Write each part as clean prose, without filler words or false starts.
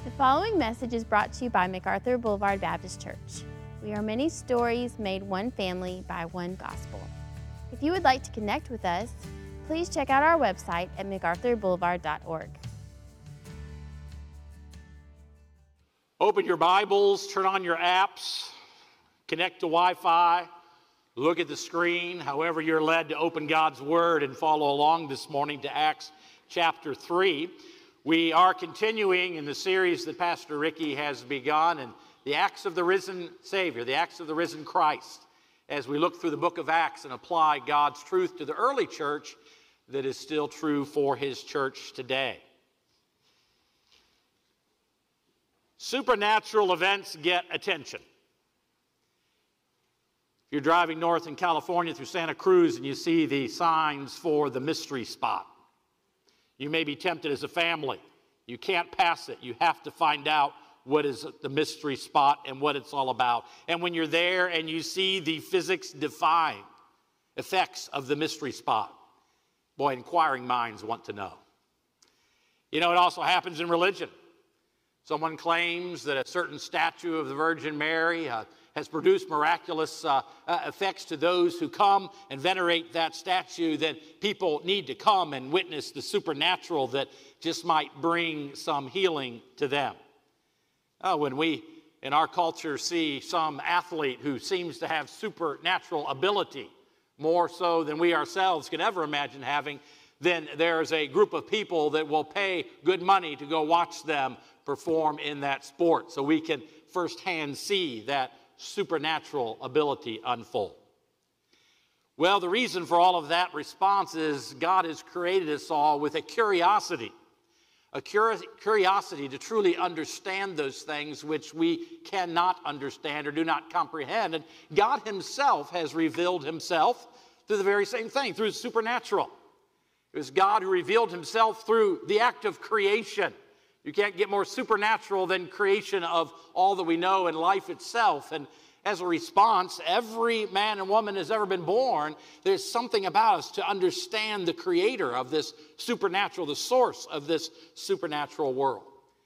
The following message is brought to you by MacArthur Boulevard Baptist Church. We are many stories made one family by one gospel. If you would like to connect with us, please check out our website at macarthurboulevard.org. Open your Bibles, turn on your apps, connect to Wi-Fi, look at the screen, however you're led to open God's Word and follow along this morning to Acts chapter 3. We are continuing in the series that Pastor Ricky has begun, and the acts of the risen Savior, the acts of the risen Christ, as we look through the book of Acts and apply God's truth to the early church that is still true for his church today. Supernatural events get attention. If you're driving north in California through Santa Cruz and you see the signs for the mystery spot, you may be tempted as a family. You can't pass it. You have to find out what is the mystery spot and what it's all about. And when you're there and you see the physics-defying effects of the mystery spot, boy, inquiring minds want to know. You know, it also happens in religion. Someone claims that a certain statue of the Virgin Mary has produced miraculous effects to those who come and venerate that statue, that people need to come and witness the supernatural that just might bring some healing to them. When we, in our culture, see some athlete who seems to have supernatural ability, more so than we ourselves could ever imagine having, then there's a group of people that will pay good money to go watch them perform in that sport so we can firsthand see that supernatural ability unfold. Well, the reason for all of that response is God has created us all with a curiosity to truly understand those things which we cannot understand or do not comprehend. And God himself has revealed himself through the very same thing, through the supernatural. It was God who revealed himself through the act of creation. You can't get more supernatural than creation of all that we know in life itself. And as a response, every man and woman has ever been born, there's something about us to understand the creator of this supernatural, the source of this supernatural world.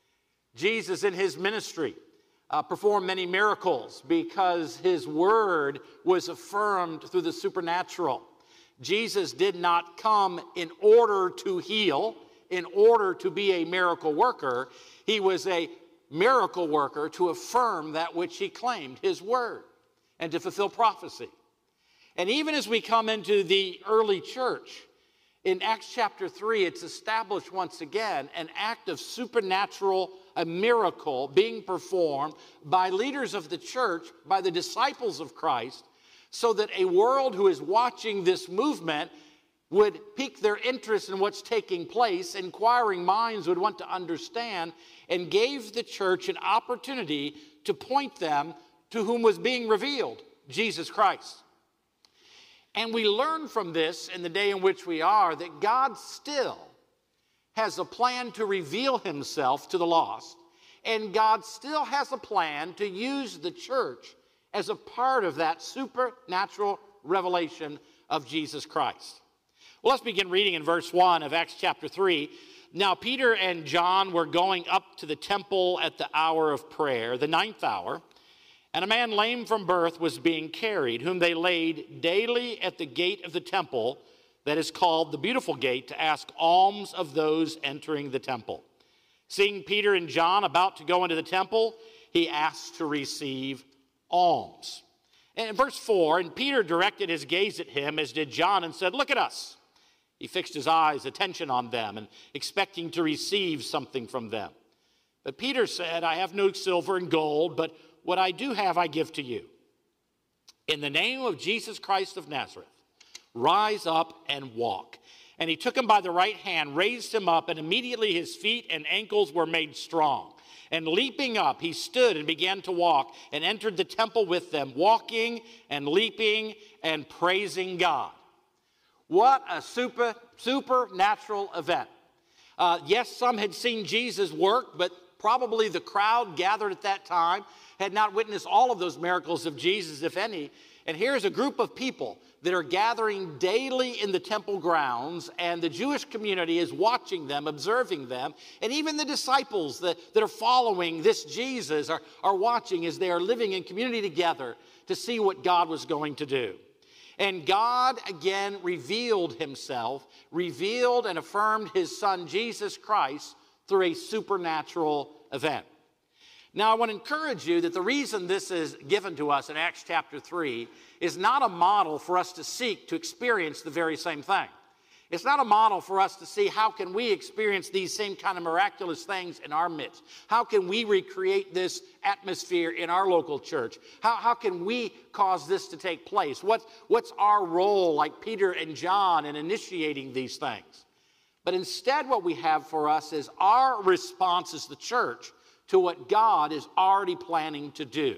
Jesus in his ministry performed many miracles because his word was affirmed through the supernatural. Jesus did not come in order to heal, in order to be a miracle worker. He was a miracle worker to affirm that which he claimed, his word, and to fulfill prophecy. And even as we come into the early church, in Acts chapter 3, it's established once again an act of supernatural, a miracle being performed by leaders of the church, by the disciples of Christ, so that a world who is watching this movement would pique their interest in what's taking place. Inquiring minds would want to understand, and gave the church an opportunity to point them to whom was being revealed, Jesus Christ. And we learn from this in the day in which we are that God still has a plan to reveal himself to the lost, and God still has a plan to use the church as a part of that supernatural revelation of Jesus Christ. Well, let's begin reading in verse 1 of Acts chapter 3. Now, Peter and John were going up to the temple at the hour of prayer, the 9th hour, and a man lame from birth was being carried, whom they laid daily at the gate of the temple, that is called the Beautiful Gate, to ask alms of those entering the temple. Seeing Peter and John about to go into the temple, he asked to receive alms. And in verse 4, and Peter directed his gaze at him, as did John, and said, "Look at us." He fixed his eyes, attention on them, and expecting to receive something from them. But Peter said, "I have no silver and gold, but what I do have I give to you. In the name of Jesus Christ of Nazareth, rise up and walk." And he took him by the right hand, raised him up, and immediately his feet and ankles were made strong. And leaping up, he stood and began to walk, and entered the temple with them, walking and leaping and praising God. What a supernatural event. Yes, some had seen Jesus work, but probably the crowd gathered at that time had not witnessed all of those miracles of Jesus, if any. And here's a group of people that are gathering daily in the temple grounds, and the Jewish community is watching them, observing them, and even the disciples that are following this Jesus are watching as they are living in community together to see what God was going to do. And God again revealed himself, revealed and affirmed his son Jesus Christ through a supernatural event. Now, I want to encourage you that the reason this is given to us in Acts chapter 3 is not a model for us to seek to experience the very same thing. It's not a model for us to see how can we experience these same kind of miraculous things in our midst. How can we recreate this atmosphere in our local church? How can we cause this to take place? What's our role, like Peter and John, in initiating these things? But instead, what we have for us is our response as the church to what God is already planning to do,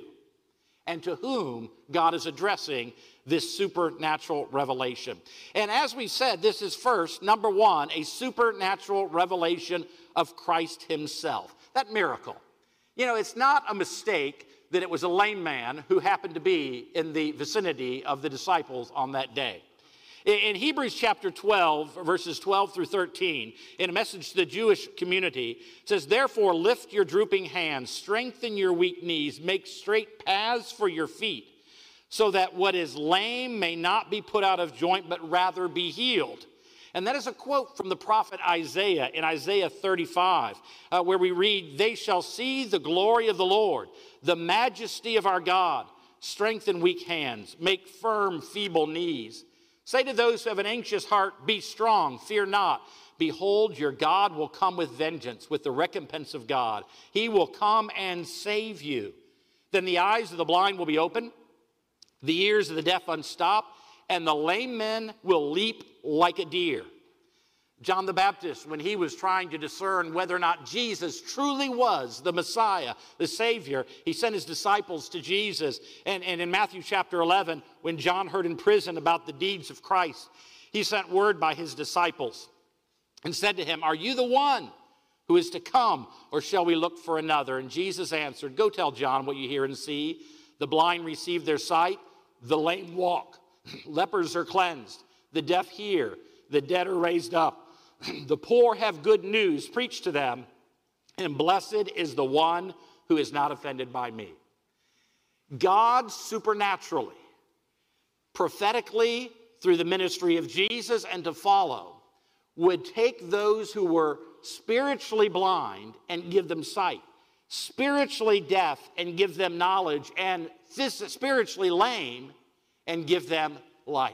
and to whom God is addressing this supernatural revelation. And as we said, this is first, number one, a supernatural revelation of Christ himself. That miracle. You know, it's not a mistake that it was a lame man who happened to be in the vicinity of the disciples on that day. In Hebrews chapter 12, verses 12 through 13, in a message to the Jewish community, it says, "Therefore lift your drooping hands, strengthen your weak knees, make straight paths for your feet, so that what is lame may not be put out of joint, but rather be healed." And that is a quote from the prophet Isaiah in Isaiah 35, where we read, "They shall see the glory of the Lord, the majesty of our God. Strengthen weak hands, make firm feeble knees. Say to those who have an anxious heart, be strong, fear not. Behold, your God will come with vengeance, with the recompense of God. He will come and save you. Then the eyes of the blind will be opened, the ears of the deaf unstopped, and the lame men will leap like a deer." John the Baptist, when he was trying to discern whether or not Jesus truly was the Messiah, the Savior, he sent his disciples to Jesus. And in Matthew chapter 11, when John heard in prison about the deeds of Christ, he sent word by his disciples and said to him, "Are you the one who is to come, or shall we look for another?" And Jesus answered, "Go tell John what you hear and see. The blind receive their sight, the lame walk, lepers are cleansed, the deaf hear, the dead are raised up. The poor have good news preached to them, and blessed is the one who is not offended by me." God supernaturally, prophetically, through the ministry of Jesus and to follow, would take those who were spiritually blind and give them sight, spiritually deaf and give them knowledge, and spiritually lame and give them life.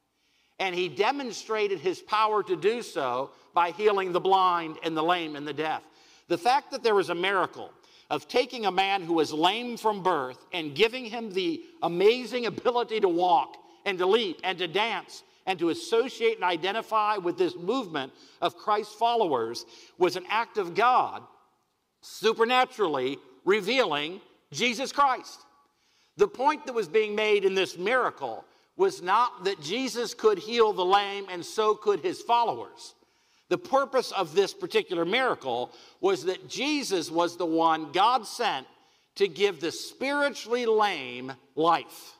And he demonstrated his power to do so by healing the blind and the lame and the deaf. The fact that there was a miracle of taking a man who was lame from birth and giving him the amazing ability to walk and to leap and to dance and to associate and identify with this movement of Christ's followers was an act of God supernaturally revealing Jesus Christ. The point that was being made in this miracle was not that Jesus could heal the lame and so could his followers. The purpose of this particular miracle was that Jesus was the one God sent to give the spiritually lame life.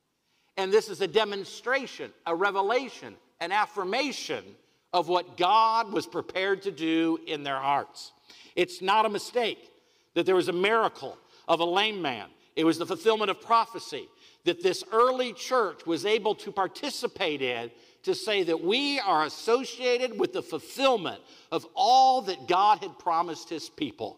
And this is a demonstration, a revelation, an affirmation of what God was prepared to do in their hearts. It's not a mistake that there was a miracle of a lame man. It was the fulfillment of prophecy that this early church was able to participate in, to say that we are associated with the fulfillment of all that God had promised his people.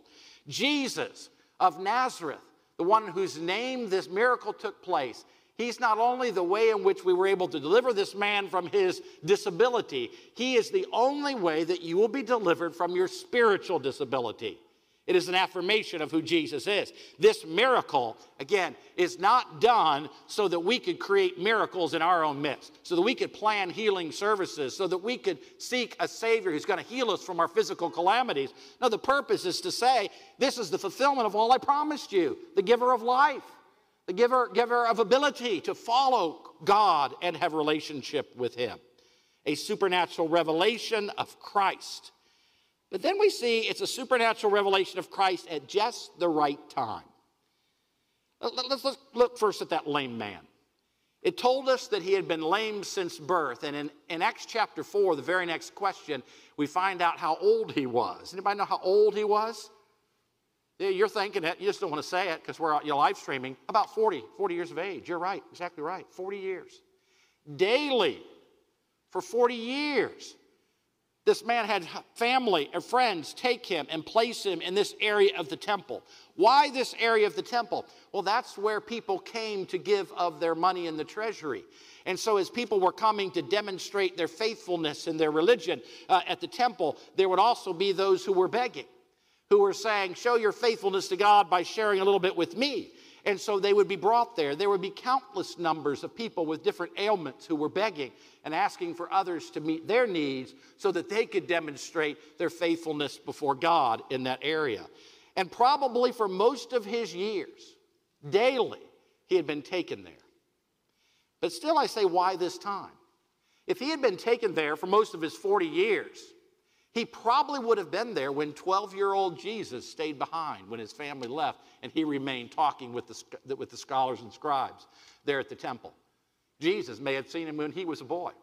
Jesus of Nazareth, the one whose name this miracle took place, he's not only the way in which we were able to deliver this man from his disability, he is the only way that you will be delivered from your spiritual disability. It is an affirmation of who Jesus is. This miracle, again, is not done so that we could create miracles in our own midst, so that we could plan healing services, so that we could seek a Savior who's going to heal us from our physical calamities. No, the purpose is to say, this is the fulfillment of all I promised you, the giver of life, the giver of ability to follow God and have relationship with him. A supernatural revelation of Christ. But then we see it's a supernatural revelation of Christ at just the right time. Let's look first at that lame man. It told us that he had been lame since birth. And in Acts chapter 4, the very next question, we find out how old he was. Anybody know how old he was? Yeah, you're thinking it. You just don't want to say it because we're live streaming. About 40 years of age. You're right, exactly right. 40 years. Daily, for 40 years, this man had family and friends take him and place him in this area of the temple. Why this area of the temple? Well, that's where people came to give of their money in the treasury. And so as people were coming to demonstrate their faithfulness and their religion at the temple, there would also be those who were begging, who were saying, show your faithfulness to God by sharing a little bit with me. And so they would be brought there. There would be countless numbers of people with different ailments who were begging and asking for others to meet their needs so that they could demonstrate their faithfulness before God in that area. And probably for most of his years, daily, he had been taken there. But still I say, why this time? If he had been taken there for most of his 40 years, he probably would have been there when 12-year-old Jesus stayed behind when his family left and he remained talking with the scholars and scribes there at the temple. Jesus may have seen him when he was a boy.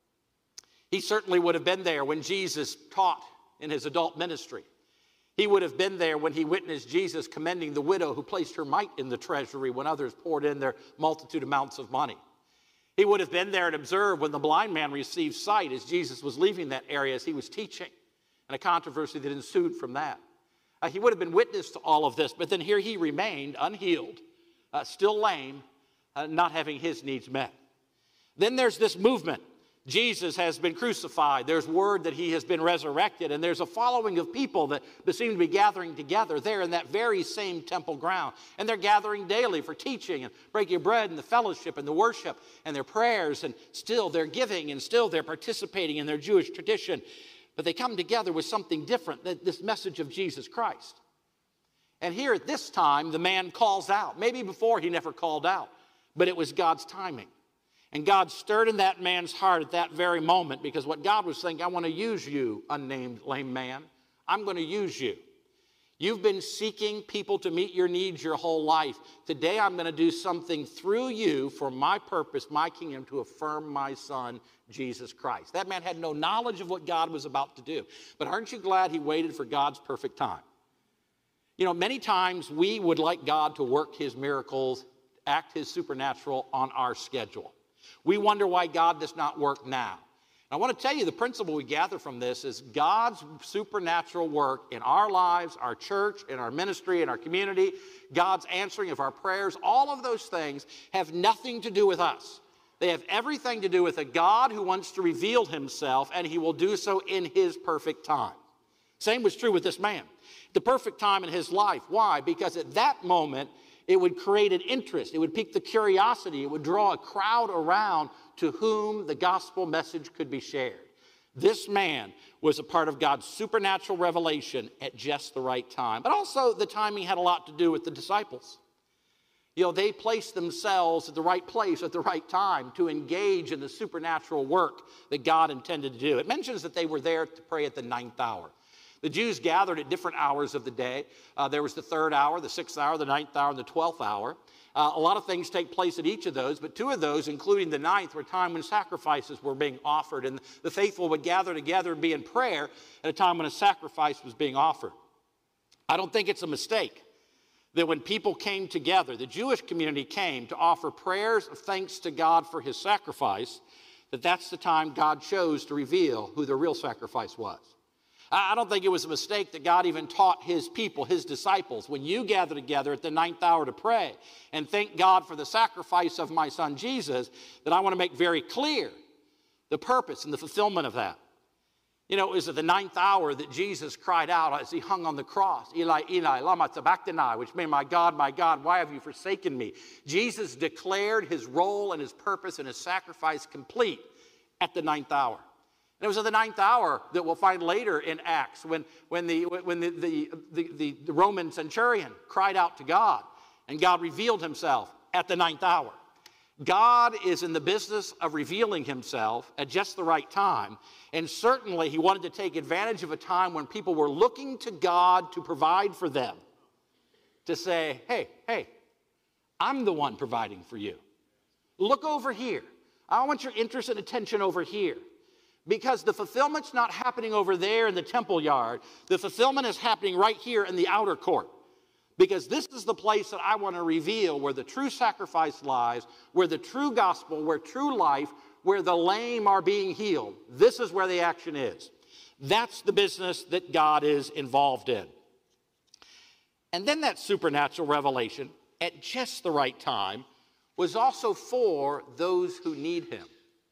He certainly would have been there when Jesus taught in his adult ministry. He would have been there when he witnessed Jesus commending the widow who placed her mite in the treasury when others poured in their multitude amounts of money. He would have been there and observed when the blind man received sight as Jesus was leaving that area as he was teaching, and a controversy that ensued from that. He would have been witness to all of this, but then here he remained unhealed, still lame, not having his needs met. Then there's this movement. Jesus has been crucified. There's word that he has been resurrected, and there's a following of people that seem to be gathering together there in that very same temple ground. And they're gathering daily for teaching and breaking bread and the fellowship and the worship and their prayers, and still they're giving and still they're participating in their Jewish tradition. But they come together with something different, this message of Jesus Christ. And here at this time, the man calls out. Maybe before he never called out, but it was God's timing. And God stirred in that man's heart at that very moment, because what God was saying, I want to use you, unnamed lame man. I'm going to use you. You've been seeking people to meet your needs your whole life. Today I'm going to do something through you for my purpose, my kingdom, to affirm my son, Jesus Christ. That man had no knowledge of what God was about to do. But aren't you glad he waited for God's perfect time? You know, many times we would like God to work his miracles, act his supernatural on our schedule. We wonder why God does not work now. I want to tell you the principle we gather from this is God's supernatural work in our lives, our church, in our ministry, in our community, God's answering of our prayers, all of those things have nothing to do with us. They have everything to do with a God who wants to reveal himself, and he will do so in his perfect time. Same was true with this man. The perfect time in his life. Why? Because at that moment, it would create an interest. It would pique the curiosity. It would draw a crowd around to whom the gospel message could be shared. This man was a part of God's supernatural revelation at just the right time. But also the timing had a lot to do with the disciples. You know, they placed themselves at the right place at the right time to engage in the supernatural work that God intended to do. It mentions that they were there to pray at the 9th hour. The Jews gathered at different hours of the day. There was the 3rd hour, the 6th hour, the 9th hour, and the 12th hour. A lot of things take place at each of those, but 2 of those, including the 9th, were a time when sacrifices were being offered, and the faithful would gather together and be in prayer at a time when a sacrifice was being offered. I don't think it's a mistake that when people came together, the Jewish community came to offer prayers of thanks to God for his sacrifice, that's the time God chose to reveal who the real sacrifice was. I don't think it was a mistake that God even taught his people, his disciples, when you gather together at the 9th hour to pray and thank God for the sacrifice of my son Jesus, that I want to make very clear the purpose and the fulfillment of that. You know, it was at the 9th hour that Jesus cried out as he hung on the cross, Eli, Eli, lama sabachthani, which means, my God, why have you forsaken me? Jesus declared his role and his purpose and his sacrifice complete at the 9th hour. And it was at the 9th hour that we'll find later in Acts when the Roman centurion cried out to God, and God revealed himself at the 9th hour. God is in the business of revealing himself at just the right time, and certainly he wanted to take advantage of a time when people were looking to God to provide for them, to say, hey, I'm the one providing for you. Look over here. I want your interest and attention over here. Because the fulfillment's not happening over there in the temple yard. The fulfillment is happening right here in the outer court. Because this is the place that I want to reveal where the true sacrifice lies, where the true gospel, where true life, where the lame are being healed. This is where the action is. That's the business that God is involved in. And then that supernatural revelation, at just the right time, was also for those who need him.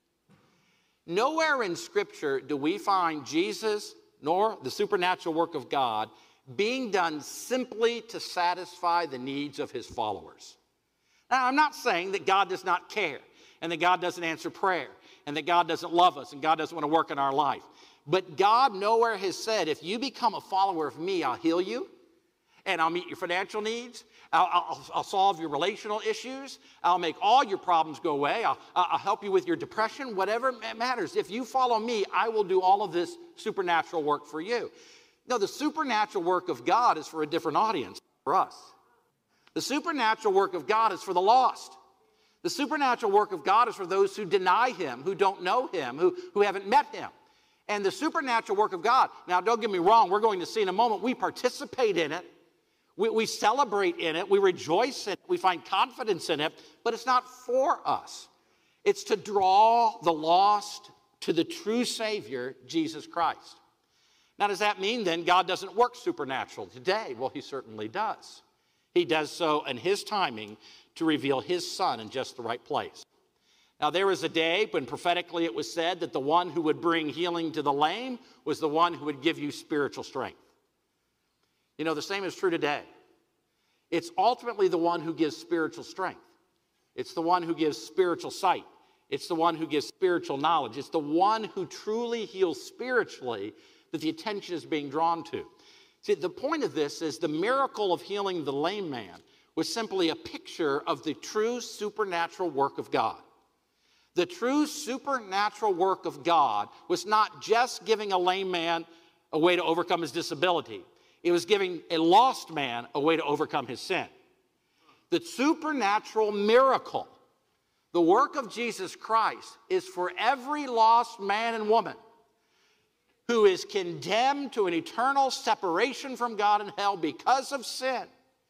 Nowhere in Scripture do we find Jesus nor the supernatural work of God being done simply to satisfy the needs of his followers. Now, I'm not saying that God does not care and that God doesn't answer prayer and that God doesn't love us and God doesn't want to work in our life. But God nowhere has said, if you become a follower of me, I'll heal you and I'll meet your financial needs. I'll solve your relational issues. I'll make all your problems go away. I'll help you with your depression, whatever matters. If you follow me, I will do all of this supernatural work for you. No, the supernatural work of God is for a different audience, for us. The supernatural work of God is for the lost. The supernatural work of God is for those who deny him, who don't know him, who haven't met him. And the supernatural work of God, now don't get me wrong, we're going to see in a moment, we participate in it. We celebrate in it, we rejoice in it, we find confidence in it, but it's not for us. It's to draw the lost to the true Savior, Jesus Christ. Now, does that mean then God doesn't work supernatural today? Well, he certainly does. He does so in his timing to reveal his Son in just the right place. Now, there was a day when prophetically it was said that the one who would bring healing to the lame was the one who would give you spiritual strength. You know, the same is true today. It's ultimately the one who gives spiritual strength. It's the one who gives spiritual sight. It's the one who gives spiritual knowledge. It's the one who truly heals spiritually that the attention is being drawn to. See, the point of this is the miracle of healing the lame man was simply a picture of the true supernatural work of God. The true supernatural work of God was not just giving a lame man a way to overcome his disability. It was giving a lost man a way to overcome his sin. The supernatural miracle, the work of Jesus Christ, is for every lost man and woman who is condemned to an eternal separation from God in hell because of sin,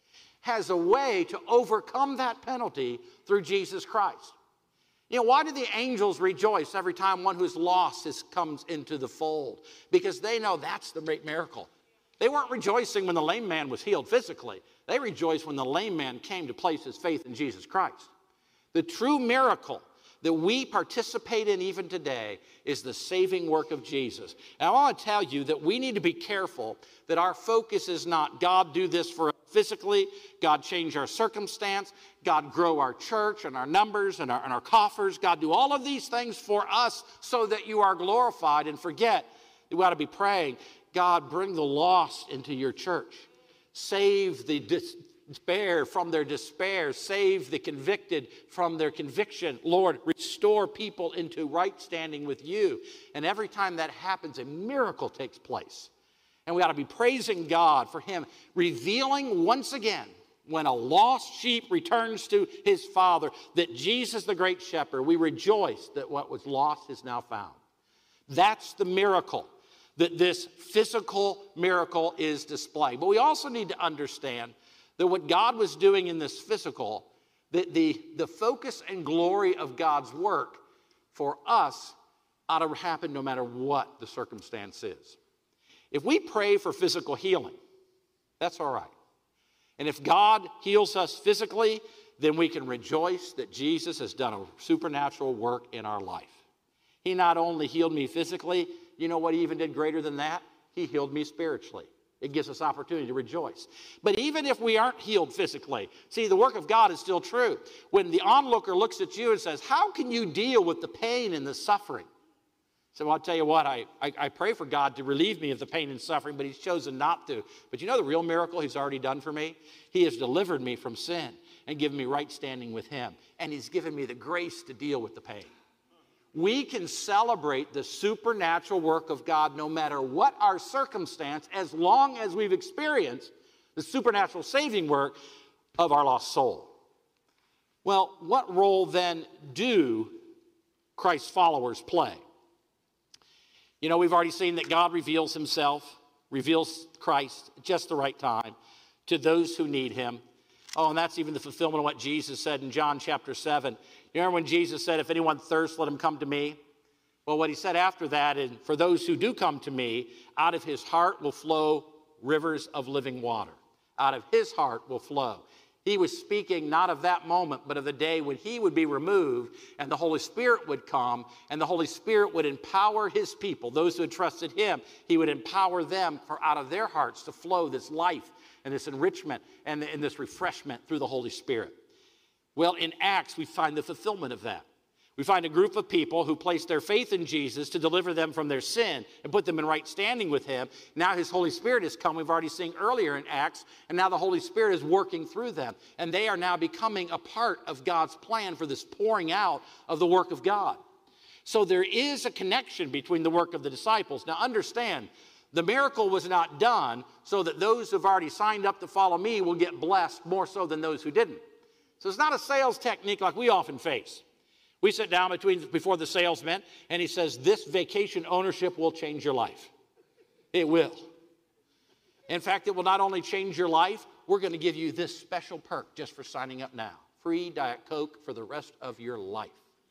has a way to overcome that penalty through Jesus Christ. You know, why do the angels rejoice every time one who's lost comes into the fold? Because they know that's the great miracle. They weren't rejoicing when the lame man was healed physically. They rejoiced when the lame man came to place his faith in Jesus Christ. The true miracle that we participate in even today is the saving work of Jesus. And I want to tell you that we need to be careful that our focus is not God do this for us physically, God change our circumstance, God grow our church and our numbers and our coffers, God do all of these things for us so that you are glorified, and forget that we ought to be praying, God, bring the lost into your church. Save the despair from their despair. Save the convicted from their conviction. Lord, restore people into right standing with you. And every time that happens, a miracle takes place. And we ought to be praising God for him revealing once again, when a lost sheep returns to his father, that Jesus, the great shepherd, we rejoice that what was lost is now found. That's the miracle that this physical miracle is displaying. But we also need to understand that what God was doing in this physical, that the focus and glory of God's work for us ought to happen no matter what the circumstance is. If we pray for physical healing, that's all right. And if God heals us physically, then we can rejoice that Jesus has done a supernatural work in our life. He not only healed me physically, you know what he even did greater than that? He healed me spiritually. It gives us opportunity to rejoice. But even if we aren't healed physically, see, the work of God is still true. When the onlooker looks at you and says, how can you deal with the pain and the suffering? So I'll tell you what, I pray for God to relieve me of the pain and suffering, but he's chosen not to. But you know the real miracle he's already done for me? He has delivered me from sin and given me right standing with him. And he's given me the grace to deal with the pain. We can celebrate the supernatural work of God no matter what our circumstance, as long as we've experienced the supernatural saving work of our lost soul. Well, what role then do Christ's followers play? You know, we've already seen that God reveals himself, reveals Christ at just the right time to those who need him. Oh, and that's even the fulfillment of what Jesus said in John chapter 7. You remember when Jesus said, if anyone thirsts, let him come to me? Well, what he said after that is, for those who do come to me, out of his heart will flow rivers of living water. Out of his heart will flow. He was speaking not of that moment, but of the day when he would be removed and the Holy Spirit would come, and the Holy Spirit would empower his people, those who had trusted him. He would empower them for out of their hearts to flow this life and this enrichment and this refreshment through the Holy Spirit. Well, in Acts, we find the fulfillment of that. We find a group of people who placed their faith in Jesus to deliver them from their sin and put them in right standing with him. Now his Holy Spirit has come. We've already seen earlier in Acts, and now the Holy Spirit is working through them. And they are now becoming a part of God's plan for this pouring out of the work of God. So there is a connection between the work of the disciples. Now understand, the miracle was not done so that those who have already signed up to follow me will get blessed more so than those who didn't. So it's not a sales technique like we often face. We sit down before the salesman, and he says, this vacation ownership will change your life. It will. In fact, it will not only change your life, we're going to give you this special perk just for signing up now. Free Diet Coke for the rest of your life.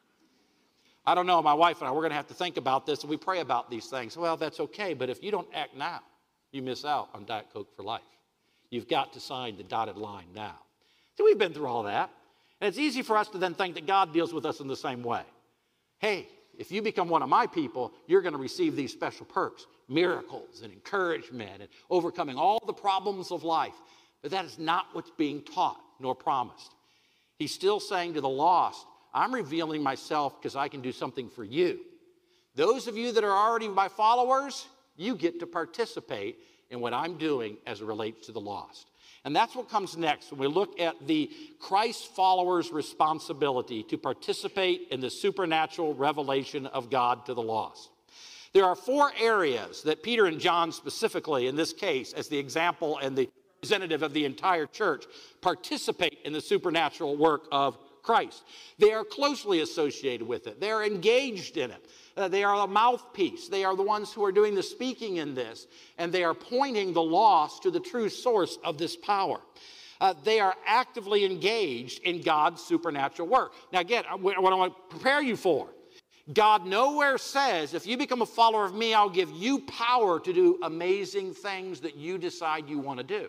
I don't know, my wife and I, we're going to have to think about this, and we pray about these things. Well, that's okay, but if you don't act now, you miss out on Diet Coke for life. You've got to sign the dotted line now. So we've been through all that. And it's easy for us to then think that God deals with us in the same way. Hey, if you become one of my people, you're going to receive these special perks, miracles and encouragement and overcoming all the problems of life. But that is not what's being taught nor promised. He's still saying to the lost, I'm revealing myself because I can do something for you. Those of you that are already my followers, you get to participate in what I'm doing as it relates to the lost. And that's what comes next when we look at the Christ followers' responsibility to participate in the supernatural revelation of God to the lost. There are 4 areas that Peter and John specifically, in this case, as the example and the representative of the entire church, participate in the supernatural work of Christ. They are closely associated with it. They are engaged in it. They are a mouthpiece. They are the ones who are doing the speaking in this. And they are pointing the lost to the true source of this power. They are actively engaged in God's supernatural work. Now again, what I want to prepare you for, God nowhere says, if you become a follower of me, I'll give you power to do amazing things that you decide you want to do.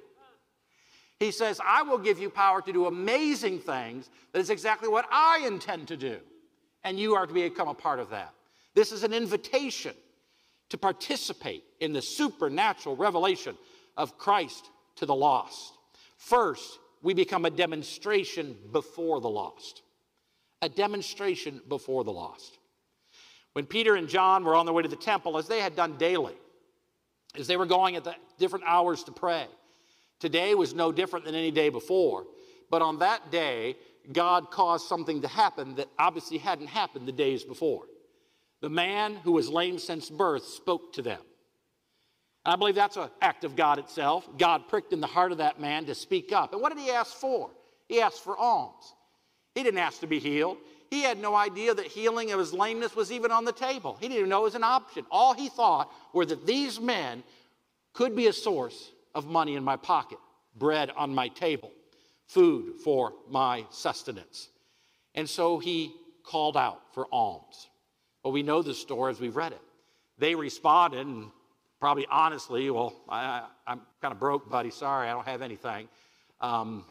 He says, I will give you power to do amazing things. That is exactly what I intend to do. And you are to become a part of that. This is an invitation to participate in the supernatural revelation of Christ to the lost. First, we become a demonstration before the lost. A demonstration before the lost. When Peter and John were on their way to the temple, as they had done daily, as they were going at the different hours to pray, today was no different than any day before. But on that day, God caused something to happen that obviously hadn't happened the days before. The man who was lame since birth spoke to them. And I believe that's an act of God itself. God pricked in the heart of that man to speak up. And what did he ask for? He asked for alms. He didn't ask to be healed. He had no idea that healing of his lameness was even on the table. He didn't even know it was an option. All he thought were that these men could be a source of money in my pocket, bread on my table, food for my sustenance. And so he called out for alms. Well, we know the story as we've read it. They responded, and probably honestly, well, I'm kind of broke, buddy. Sorry, I don't have anything. But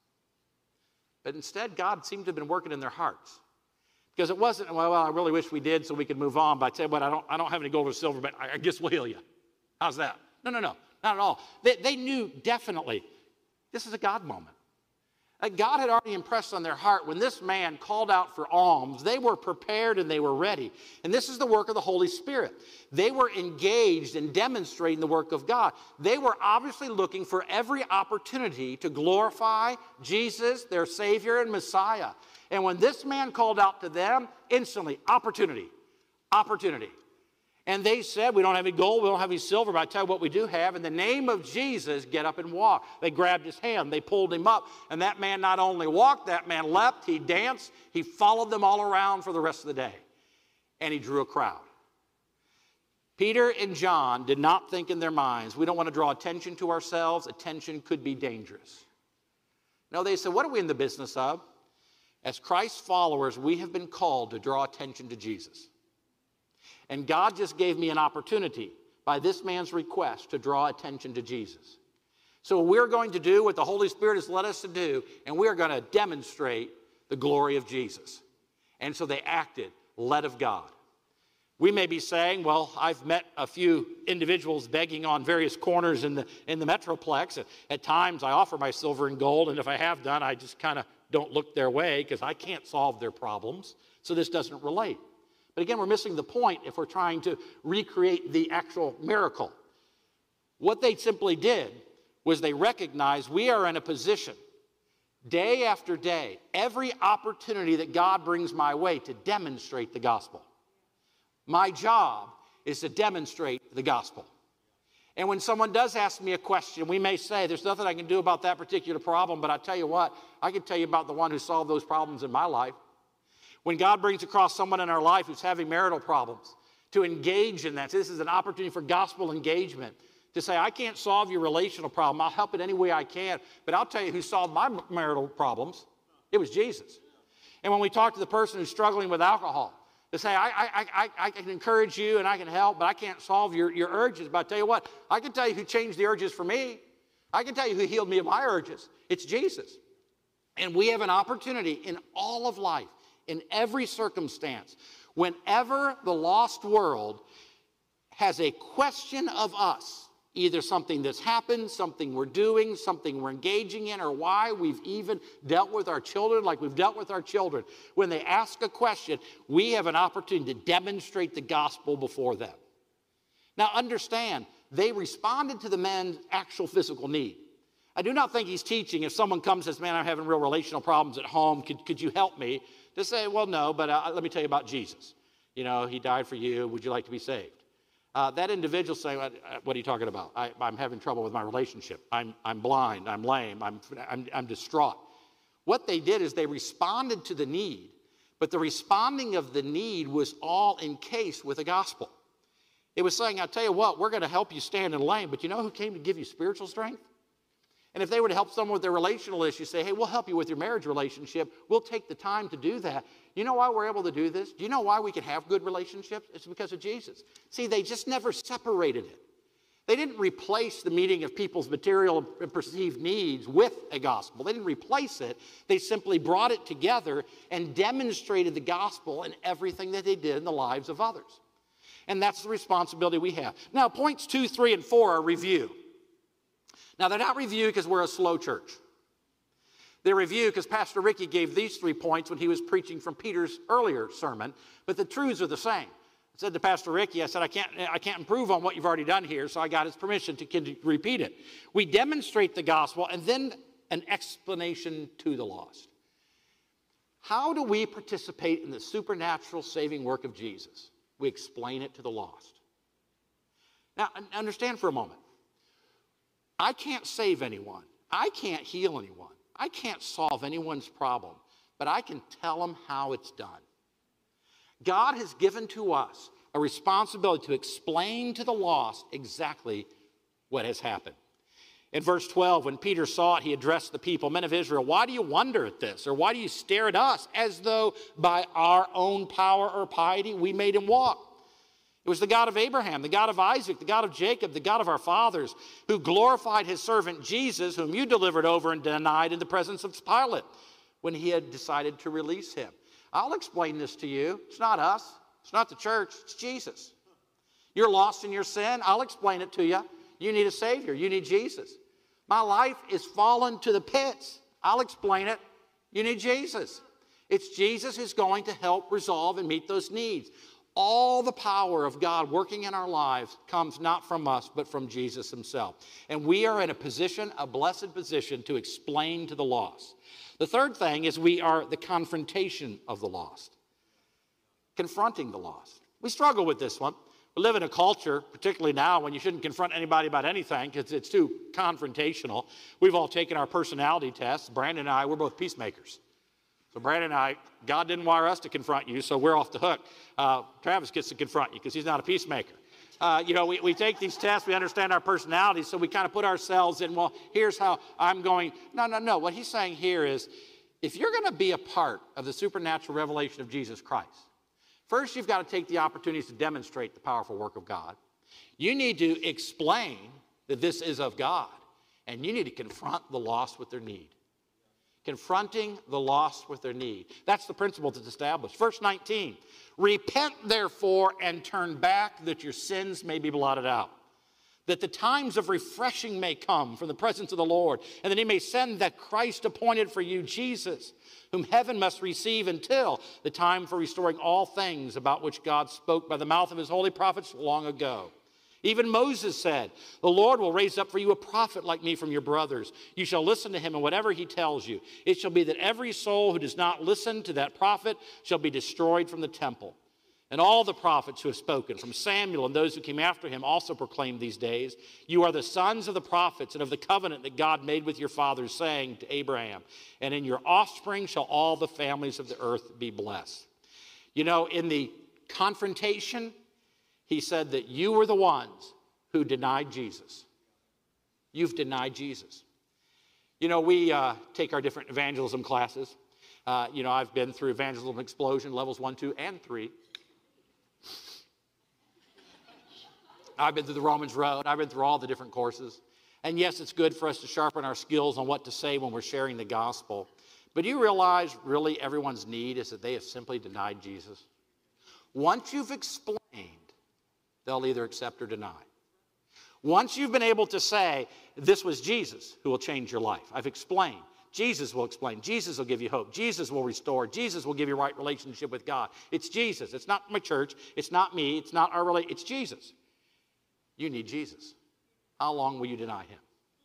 instead, God seemed to have been working in their hearts. Because it wasn't, well, I really wish we did so we could move on. But I tell you what, I don't have any gold or silver, but I guess we'll heal you. How's that? No, not at all. They knew definitely this is a God moment. God had already impressed on their heart when this man called out for alms. They were prepared and they were ready. And this is the work of the Holy Spirit. They were engaged in demonstrating the work of God. They were obviously looking for every opportunity to glorify Jesus, their Savior and Messiah. And when this man called out to them, instantly, opportunity. And they said, we don't have any gold, we don't have any silver, but I tell you what we do have. In the name of Jesus, get up and walk. They grabbed his hand, they pulled him up. And that man not only walked, that man leapt, he danced, he followed them all around for the rest of the day. And he drew a crowd. Peter and John did not think in their minds, we don't want to draw attention to ourselves. Attention could be dangerous. No, they said, what are we in the business of? As Christ's followers, we have been called to draw attention to Jesus. And God just gave me an opportunity by this man's request to draw attention to Jesus. So we're going to do what the Holy Spirit has led us to do, and we're going to demonstrate the glory of Jesus. And so they acted led of God. We may be saying, well, I've met a few individuals begging on various corners in the Metroplex. At times I offer my silver and gold, and if I have done, I just kind of don't look their way because I can't solve their problems. So this doesn't relate. But again, we're missing the point if we're trying to recreate the actual miracle. What they simply did was they recognized we are in a position day after day, every opportunity that God brings my way to demonstrate the gospel. My job is to demonstrate the gospel. And when someone does ask me a question, we may say, there's nothing I can do about that particular problem, but I tell you what, I can tell you about the one who solved those problems in my life. When God brings across someone in our life who's having marital problems, to engage in that. So this is an opportunity for gospel engagement. To say, I can't solve your relational problem. I'll help it any way I can. But I'll tell you who solved my marital problems. It was Jesus. And when we talk to the person who's struggling with alcohol, to say, I can encourage you and I can help, but I can't solve your urges. But I tell you what, I can tell you who changed the urges for me. I can tell you who healed me of my urges. It's Jesus. And we have an opportunity in all of life, in every circumstance, whenever the lost world has a question of us, either something that's happened, something we're doing, something we're engaging in, or why we've even dealt with our children like we've dealt with our children. When they ask a question, we have an opportunity to demonstrate the gospel before them. Now understand, they responded to the man's actual physical need. I do not think he's teaching if someone comes and says, man, I'm having real relational problems at home, could you help me? To say, well, no, but let me tell you about Jesus. You know, he died for you. Would you like to be saved? That individual saying, what are you talking about? I'm having trouble with my relationship. I'm blind. I'm lame. I'm distraught. What they did is they responded to the need, but the responding of the need was all encased with the gospel. It was saying, I'll tell you what, we're going to help you stand in lane, but you know who came to give you spiritual strength? And if they were to help someone with their relational issues, say, hey, we'll help you with your marriage relationship. We'll take the time to do that. You know why we're able to do this? Do you know why we can have good relationships? It's because of Jesus. See, they just never separated it. They didn't replace the meeting of people's material and perceived needs with a gospel. They didn't replace it. They simply brought it together and demonstrated the gospel in everything that they did in the lives of others. And that's the responsibility we have. Now, points 2, 3, and 4 are review. Now, they're not review because we're a slow church. They're review because Pastor Ricky gave these 3 points when he was preaching from Peter's earlier sermon, but the truths are the same. I said to Pastor Ricky, I said, I can't improve on what you've already done here, so I got his permission to repeat it. We demonstrate the gospel and then an explanation to the lost. How do we participate in the supernatural saving work of Jesus? We explain it to the lost. Now, understand for a moment. I can't save anyone. I can't heal anyone. I can't solve anyone's problem, but I can tell them how it's done. God has given to us a responsibility to explain to the lost exactly what has happened. In verse 12, when Peter saw it, he addressed the people, men of Israel, why do you wonder at this? Or why do you stare at us as though by our own power or piety we made him walk? It was the God of Abraham, the God of Isaac, the God of Jacob, the God of our fathers, who glorified his servant Jesus, whom you delivered over and denied in the presence of Pilate when he had decided to release him. I'll explain this to you. It's not us. It's not the church. It's Jesus. You're lost in your sin. I'll explain it to you. You need a Savior. You need Jesus. My life is fallen to the pits. I'll explain it. You need Jesus. It's Jesus who's going to help resolve and meet those needs. All the power of God working in our lives comes not from us, but from Jesus himself. And we are in a position, a blessed position, to explain to the lost. The third thing is we are the confrontation of the lost. Confronting the lost. We struggle with this one. We live in a culture, particularly now, when you shouldn't confront anybody about anything because it's too confrontational. We've all taken our personality tests. Brandon and I, we're both peacemakers. So Brandon and I, God didn't wire us to confront you, so we're off the hook. Travis gets to confront you because he's not a peacemaker. We take these tests, we understand our personalities, so we kind of put ourselves in, well, here's how I'm going. No. What he's saying here is, if you're going to be a part of the supernatural revelation of Jesus Christ, first you've got to take the opportunities to demonstrate the powerful work of God. You need to explain that this is of God, and you need to confront the lost with their need. Confronting the lost with their need. That's the principle that's established. Verse 19, repent therefore and turn back that your sins may be blotted out, that the times of refreshing may come from the presence of the Lord, and that he may send that Christ appointed for you, Jesus, whom heaven must receive until the time for restoring all things about which God spoke by the mouth of his holy prophets long ago. Even Moses said, the Lord will raise up for you a prophet like me from your brothers. You shall listen to him and whatever he tells you. It shall be that every soul who does not listen to that prophet shall be destroyed from the temple. And all the prophets who have spoken, from Samuel and those who came after him, also proclaimed these days, you are the sons of the prophets and of the covenant that God made with your fathers, saying to Abraham, and in your offspring shall all the families of the earth be blessed. You know, in the confrontation, he said that you were the ones who denied Jesus. You've denied Jesus. You know, we take our different evangelism classes. I've been through Evangelism Explosion, levels 1, 2, and 3. I've been through the Romans Road. I've been through all the different courses. And yes, it's good for us to sharpen our skills on what to say when we're sharing the gospel. But do you realize really everyone's need is that they have simply denied Jesus? Once you've explained, they'll either accept or deny. Once you've been able to say, this was Jesus who will change your life. I've explained. Jesus will explain. Jesus will give you hope. Jesus will restore. Jesus will give you a right relationship with God. It's Jesus. It's not my church. It's not me. It's not our relationship. It's Jesus. You need Jesus. How long will you deny him?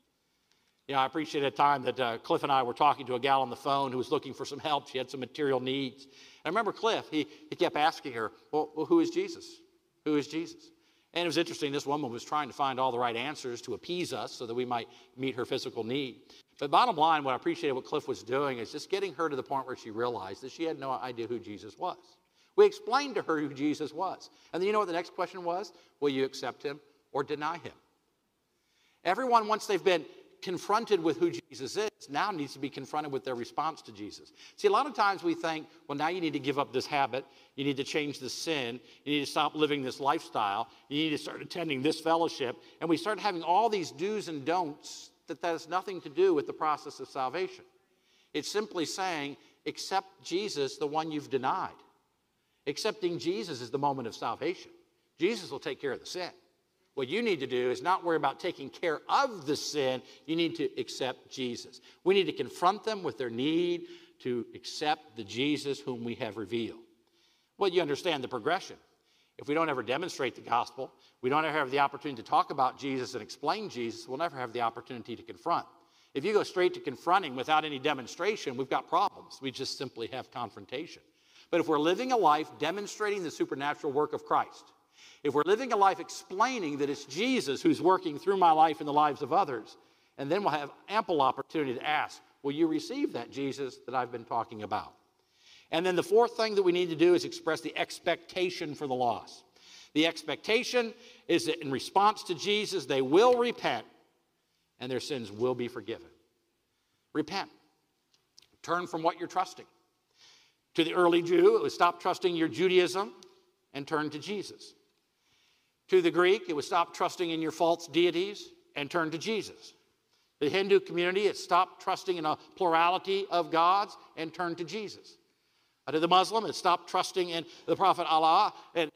I appreciate a time that Cliff and I were talking to a gal on the phone who was looking for some help. She had some material needs. And I remember Cliff, he kept asking her, well, who is Jesus? Who is Jesus? And it was interesting, this woman was trying to find all the right answers to appease us so that we might meet her physical need. But bottom line, what I appreciated what Cliff was doing is just getting her to the point where she realized that she had no idea who Jesus was. We explained to her who Jesus was. And then you know what the next question was? Will you accept him or deny him? Everyone, once they've been confronted with who Jesus is, now needs to be confronted with their response to Jesus. See, a lot of times we think, well, now you need to give up this habit. You need to change this sin. You need to stop living this lifestyle. You need to start attending this fellowship. And we start having all these do's and don'ts that has nothing to do with the process of salvation. It's simply saying, accept Jesus, the one you've denied. Accepting Jesus is the moment of salvation. Jesus will take care of the sin. What you need to do is not worry about taking care of the sin. You need to accept Jesus. We need to confront them with their need to accept the Jesus whom we have revealed. Well, you understand the progression. If we don't ever demonstrate the gospel, we don't ever have the opportunity to talk about Jesus and explain Jesus, we'll never have the opportunity to confront. If you go straight to confronting without any demonstration, we've got problems. We just simply have confrontation. But if we're living a life demonstrating the supernatural work of Christ, if we're living a life explaining that it's Jesus who's working through my life and the lives of others, and then we'll have ample opportunity to ask, will you receive that Jesus that I've been talking about? And then the fourth thing that we need to do is express the expectation for the lost. The expectation is that in response to Jesus, they will repent and their sins will be forgiven. Repent. Turn from what you're trusting. To the early Jew, it was stop trusting your Judaism and turn to Jesus. To the Greek, it was stop trusting in your false deities and turn to Jesus. The Hindu community, it's stop trusting in a plurality of gods and turn to Jesus. To the Muslim, it's stop trusting in the Prophet Allah and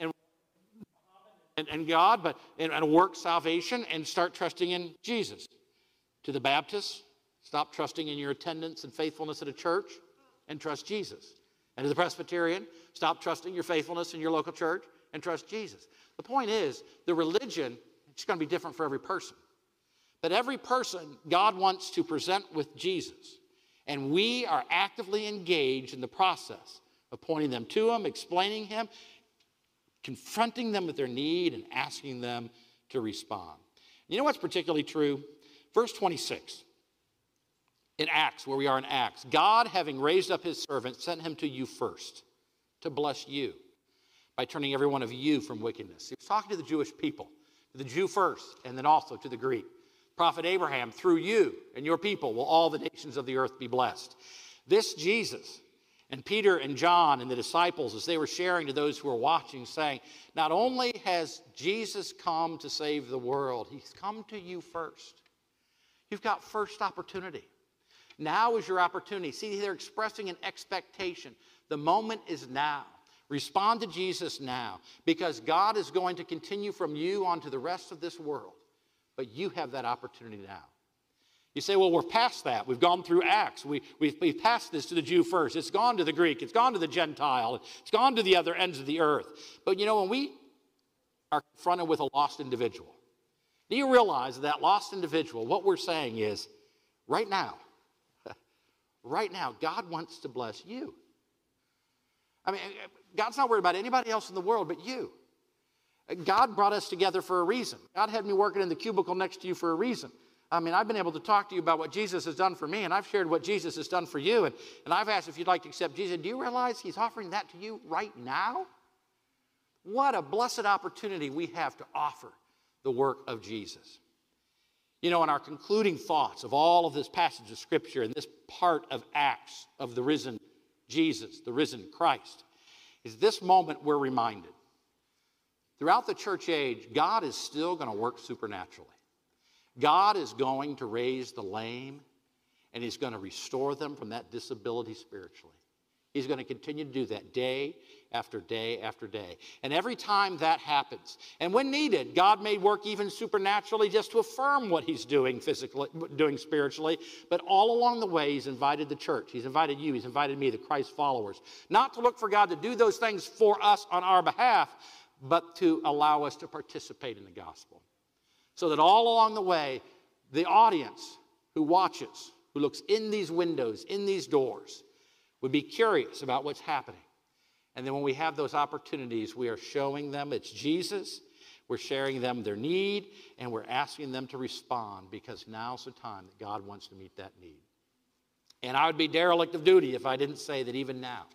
God, and work salvation and start trusting in Jesus. To the Baptist, stop trusting in your attendance and faithfulness at a church and trust Jesus. And to the Presbyterian, stop trusting your faithfulness in your local church and trust Jesus. The point is, the religion, it's going to be different for every person. But every person, God wants to present with Jesus. And we are actively engaged in the process of pointing them to him, explaining him, confronting them with their need and asking them to respond. You know what's particularly true? Verse 26. In Acts, where we are in Acts, God, having raised up his servant, sent him to you first to bless you by turning every one of you from wickedness. He was talking to the Jewish people, to the Jew first, and then also to the Greek. Prophet Abraham, through you and your people will all the nations of the earth be blessed. This Jesus, and Peter and John and the disciples, as they were sharing to those who were watching, saying, not only has Jesus come to save the world, he's come to you first. You've got first opportunity. Now is your opportunity. See, they're expressing an expectation. The moment is now. Respond to Jesus now, because God is going to continue from you onto the rest of this world. But you have that opportunity now. You say, well, we're past that. We've gone through Acts. We've passed this to the Jew first. It's gone to the Greek. It's gone to the Gentile. It's gone to the other ends of the earth. But you know, when we are confronted with a lost individual, do you realize that lost individual, what we're saying is, right now, God wants to bless you. I mean, God's not worried about anybody else in the world but you. God brought us together for a reason. God had me working in the cubicle next to you for a reason. I mean, I've been able to talk to you about what Jesus has done for me, and I've shared what Jesus has done for you, and I've asked if you'd like to accept Jesus. Do you realize he's offering that to you right now? What a blessed opportunity we have to offer the work of Jesus. You know, in our concluding thoughts of all of this passage of Scripture and this part of Acts of the risen Jesus, the risen Christ, is this moment we're reminded. Throughout the church age, God is still going to work supernaturally. God is going to raise the lame, and he's going to restore them from that disability spiritually. He's going to continue to do that day after day after day. And every time that happens, and when needed, God may work even supernaturally just to affirm what he's doing physically, doing spiritually. But all along the way, he's invited the church. He's invited you. He's invited me, the Christ followers, not to look for God to do those things for us on our behalf, but to allow us to participate in the gospel. So that all along the way, the audience who watches, who looks in these windows, in these doors, would be curious about what's happening. And then when we have those opportunities, we are showing them it's Jesus, we're sharing them their need, and we're asking them to respond, because now's the time that God wants to meet that need. And I would be derelict of duty if I didn't say that even now,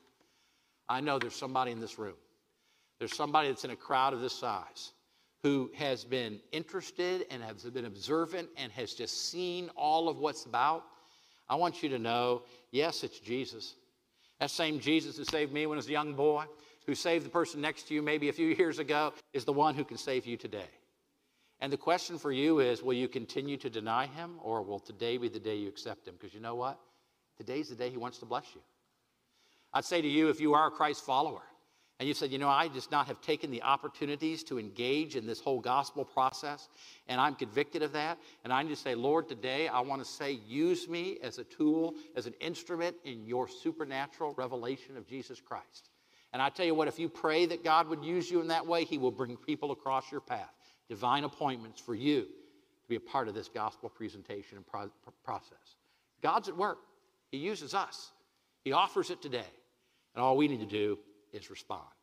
I know there's somebody in this room. There's somebody that's in a crowd of this size who has been interested and has been observant and has just seen all of what's about. I want you to know, yes, it's Jesus. That same Jesus who saved me when I was a young boy, who saved the person next to you maybe a few years ago, is the one who can save you today. And the question for you is, will you continue to deny him, or will today be the day you accept him? Because you know what? Today's the day he wants to bless you. I'd say to you, if you are a Christ follower, and you said, you know, I just not have taken the opportunities to engage in this whole gospel process, and I'm convicted of that, and I need to say, Lord, today I want to say, use me as a tool, as an instrument in your supernatural revelation of Jesus Christ. And I tell you what, if you pray that God would use you in that way, he will bring people across your path, divine appointments for you to be a part of this gospel presentation and process. God's at work. He uses us. He offers it today. And all we need to do is respond.